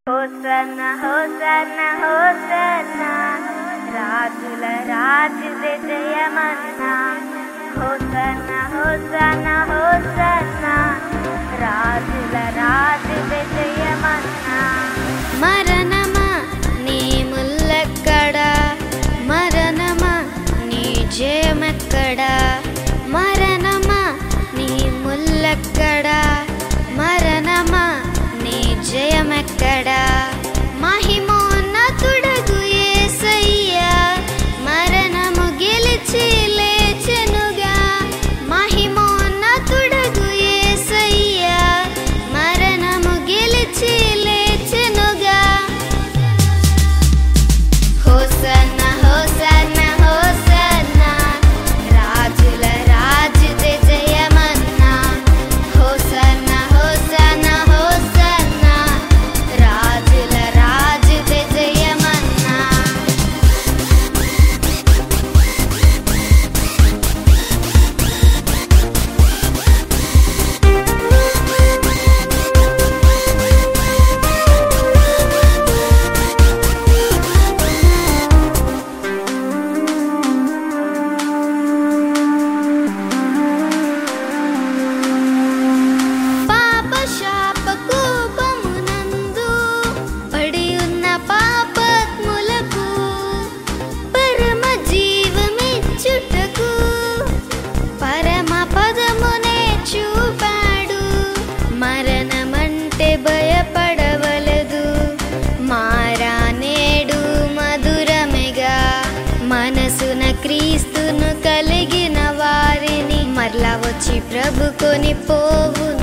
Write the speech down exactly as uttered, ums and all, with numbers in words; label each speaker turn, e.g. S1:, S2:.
S1: Hosanna hosanna hosanna రాజుల రాజు జయమన్నా. హోసన్నా హోసన్నా హోసన్నా రాజుల రాజు జయమన్నా.
S2: మరణమా నీ ముల్లెక్కడా, మరణమా నీ జయమెక్కడా, మరణమా నీ ముల్లెక్కడా, మరణమా నీ జయమెక్కడా. మహిమోన్నతుడగు యేసయ్యా మరణము గెలిచి లేచెనుగా. మహిమోన్నతుడగు యేసయ్యా మరణము గెలిచి లేచెనుగా. హోసన్నా హోసన్నా హోసన్నా రాజుల రాజు జయమన్నా. హోసన్నా హోసన్నా హోసన్నా రాజుల రాజు జయమన్నా. పాప శాప కూపమునందు పడి ఉన్న పాపాత్ములకు పరమ జీవమిచ్చుటకు పరమ పదమునే చూపాడు. మరణమంటే భయపడవలదు, మారా నేడు మధురమెగా. మనసున క్రీస్తును కలిగిన వారిని మరలా వచ్చి ప్రభు కొని పోవును.